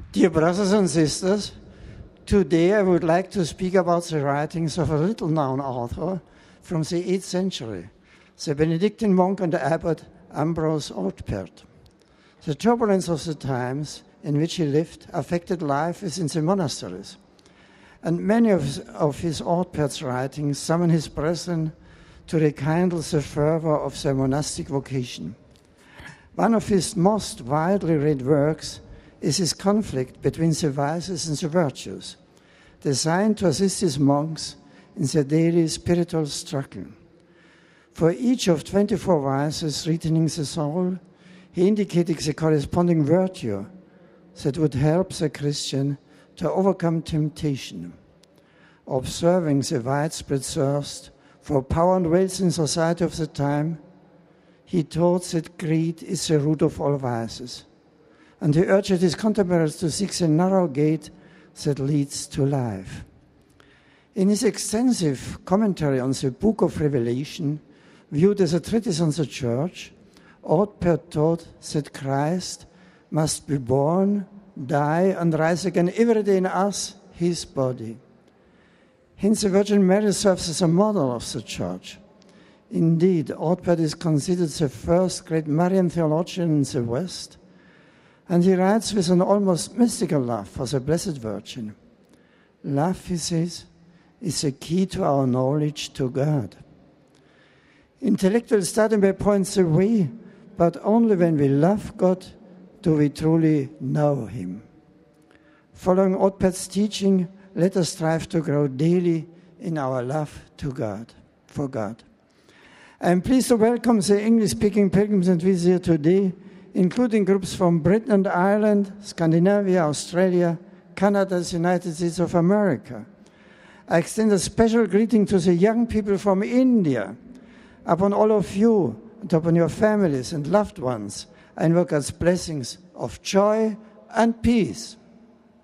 Dear brothers and sisters, today I would like to speak about the writings of a little-known author from the 8th century, the Benedictine monk and abbot Ambrose Audpert. The turbulence of the times in which he lived affected life within the monasteries, and many of his Audpert's writings summon his brethren to rekindle the fervor of their monastic vocation. One of his most widely read works is his conflict between the vices and the virtues, designed to assist his monks in their daily spiritual struggle. For each of 24 vices threatening the soul, he indicated the corresponding virtue that would help the Christian to overcome temptation. Observing the widespread thirst for power and wealth in society of the time, he taught that greed is the root of all vices, and he urged his contemporaries to seek the narrow gate that leads to life. In his extensive commentary on the Book of Revelation, viewed as a treatise on the Church, Audpert taught that Christ must be born, die, and rise again every day in us, his body. Hence, the Virgin Mary serves as a model of the Church. Indeed, Audpert is considered the first great Marian theologian in the West, and he writes with an almost mystical love for the Blessed Virgin. Love, he says, is the key to our knowledge to God. Intellectual study may point the way, but only when we love God do we truly know him. Following Audpert's teaching, let us strive to grow daily in our love to God, for God. I am pleased to welcome the English-speaking pilgrims and visitors here today, including groups from Britain and Ireland, Scandinavia, Australia, Canada, the United States of America. I extend a special greeting to the young people from India. Upon all of you and upon your families and loved ones, I invoke God's blessings of joy and peace.